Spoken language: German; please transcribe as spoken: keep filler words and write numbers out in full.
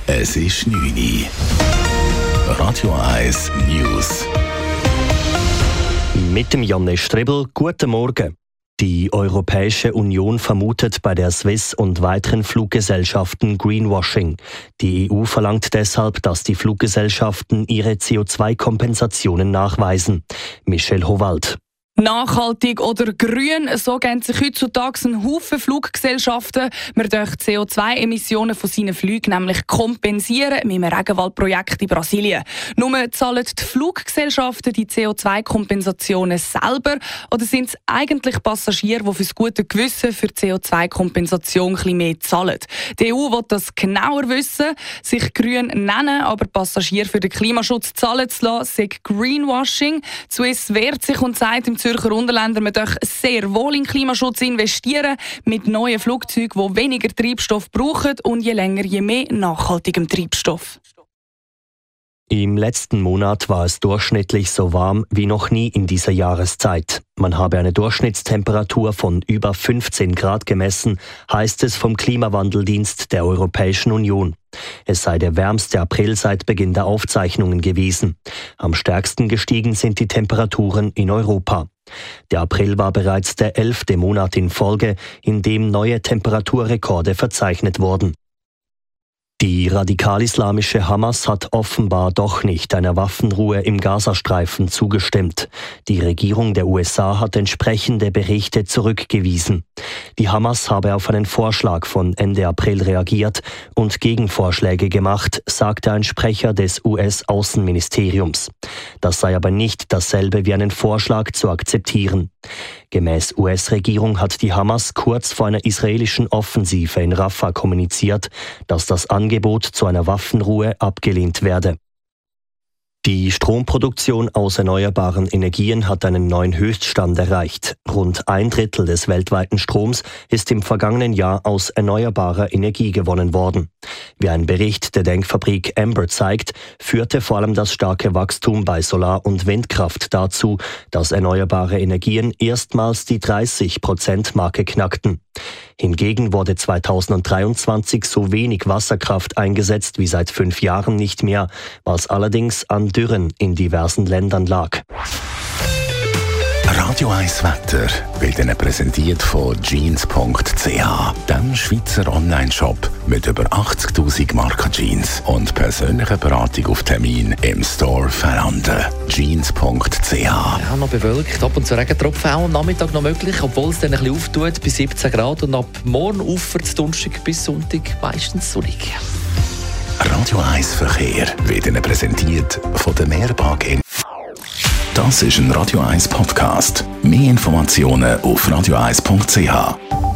Es ist neun Uhr. Radio eins News. Mit dem Janne Strebel, guten Morgen. Die Europäische Union vermutet bei der Swiss und weiteren Fluggesellschaften Greenwashing. Die E U verlangt deshalb, dass die Fluggesellschaften ihre C O zwei Kompensationen nachweisen. Michelle Howald. Nachhaltig oder grün, so geben sich heutzutage ein Haufen Fluggesellschaften. Man dürfen C O zwei Emissionen von seinen Flügen nämlich kompensieren mit einem Regenwaldprojekt in Brasilien. Nur zahlen die Fluggesellschaften die C O zwei Kompensationen selber oder sind es eigentlich Passagiere, die fürs gute Gewissen für die C O zwei Kompensation ein bisschen mehr zahlen? Die E U will das genauer wissen, sich grün nennen, aber Passagiere für den Klimaschutz zahlen zu lassen, sei Greenwashing. Die Swiss wehrt sich und sagt im Zürcher Unterländer, man darf sehr wohl in Klimaschutz investieren, mit neuen Flugzeugen, die weniger Treibstoff brauchen und je länger, je mehr nachhaltigem Treibstoff. Im letzten Monat war es durchschnittlich so warm wie noch nie in dieser Jahreszeit. Man habe eine Durchschnittstemperatur von über fünfzehn Grad gemessen, heißt es vom Klimawandeldienst der Europäischen Union. Es sei der wärmste April seit Beginn der Aufzeichnungen gewesen. Am stärksten gestiegen sind die Temperaturen in Europa. Der April war bereits der elfte Monat in Folge, in dem neue Temperaturrekorde verzeichnet wurden. Die radikal-islamische Hamas hat offenbar doch nicht einer Waffenruhe im Gazastreifen zugestimmt. Die Regierung der U S A hat entsprechende Berichte zurückgewiesen. Die Hamas habe auf einen Vorschlag von Ende April reagiert und Gegenvorschläge gemacht, sagte ein Sprecher des U S-Außenministeriums. Das sei aber nicht dasselbe wie einen Vorschlag zu akzeptieren. Gemäß U S-Regierung hat die Hamas kurz vor einer israelischen Offensive in Rafah kommuniziert, dass das Angebot zu einer Waffenruhe abgelehnt werde. Die Stromproduktion aus erneuerbaren Energien hat einen neuen Höchststand erreicht. Rund ein Drittel des weltweiten Stroms ist im vergangenen Jahr aus erneuerbarer Energie gewonnen worden. Wie ein Bericht der Denkfabrik Amber zeigt, führte vor allem das starke Wachstum bei Solar- und Windkraft dazu, dass erneuerbare Energien erstmals die dreißig Prozent Marke knackten. Hingegen wurde zweitausenddreiundzwanzig so wenig Wasserkraft eingesetzt wie seit fünf Jahren nicht mehr, was allerdings an Dürren in diversen Ländern lag. Radio eins Wetter wird Ihnen präsentiert von jeans punkt c h, dem Schweizer Online-Shop mit über achtzigtausend Marken Jeans und persönlicher Beratung auf Termin im Store Veranden. jeans punkt c h. Ja, noch bewölkt, ab und zu Regentropfen auch am Nachmittag noch möglich, obwohl es dann ein bisschen auftut, bis siebzehn Grad und ab morgen aufwärts Donnerstag bis Sonntag meistens sonnig. Radio eins Verkehr wird Ihnen präsentiert von der Mehrpark in. Das ist ein Radio eins Podcast. Mehr Informationen auf radio eins punkt c h.